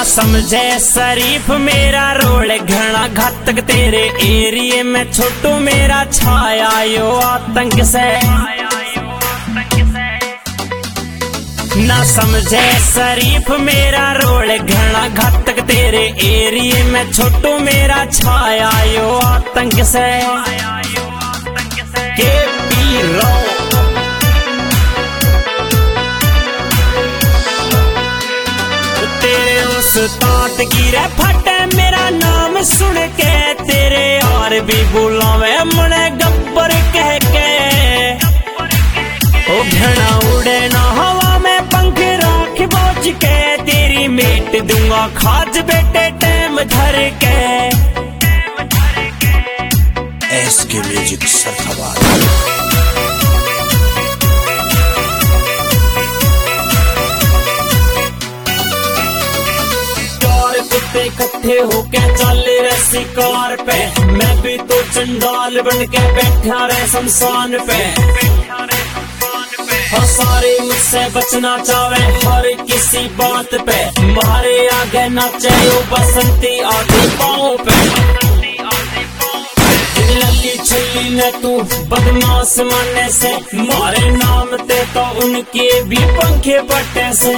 समझे शरीफ मेरा रोल घना घातक तेरे एरिए में छोटू मेरा छाया यो आतंक से। ना समझे शरीफ मेरा रोल घना घातक तेरे एरिए में छोटू मेरा छाया यो आतंक से। के पी रो तेरे उस तांत गिरे फटे मेरा नाम सुन के तेरे और भी बुलावे मने गब्बर कह के। ओ घना उड़े ना हवा में पंख राख बोझ के तेरी मेट दूंगा खाज बेटे टैम धर के। एसके म्यूजिक सरथाबाद। इकट्ठे होके चल रहे शिकार पे मैं भी तो चंडाल बन के बैठा रहे शमशान पे। सारे मुझसे बचना चाहे हर किसी बात पे मारे आगे नाचे वो बसंती आगे पाँव पे। लल्ली छल्ली ने तू बदमाश मानने से मारे नाम ते तो उनके भी पंखे पट्टे से।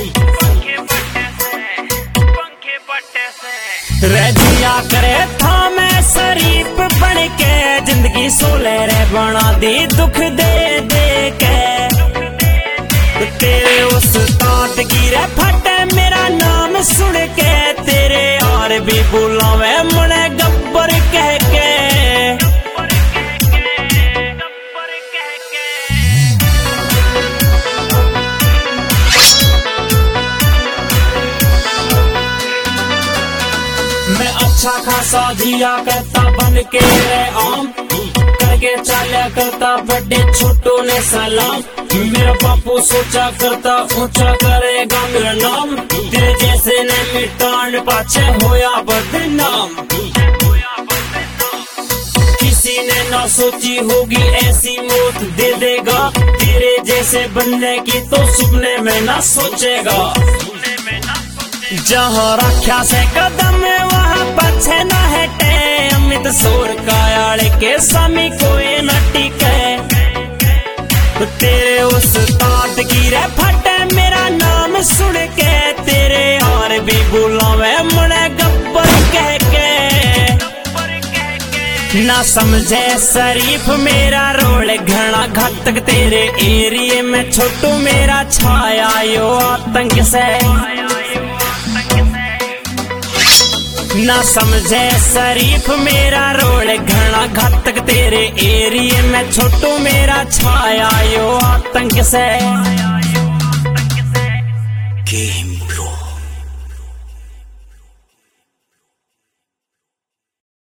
रजिया करे था मैं शरीफ बन के जिंदगी सोले रे बना दी दुख दे दे के। तेरे उस तांत गिरे फटे मेरा नाम सुन के तेरे और भी बुलावे मने गब्बर कह के। मैं अच्छा खासा जिया करता बन के रे आम करके चाल्या करता बड़े छोटों ने सलाम। मेरा बापू सोचा करता ऊंचा करेगा मेरा नाम तेरे जैसे ने मिटान पाछे होया बदनाम। किसी ने ना सोची होगी ऐसी मौत दे देगा तेरे जैसे बनने की तो सुपने में ना सोचेगा। जहाँ रख्या से कदम वहाँ पछे न हटे अमित सोर कायाल के स्वामी कोई न टिके। तेरे उस तांत गिरे फटे मेरा नाम सुन के तेरे और भी बुलावे मने गब्बर कह के। ना समझे शरीफ मेरा रोल घना घातक तेरे एरिए में छोटू मेरा छाया यो आतंक से। ना समझे शरीफ मेरा रोल घना घातक तेरे एरिए में छोटू मेरा छाया यो आतंक से। Game bro.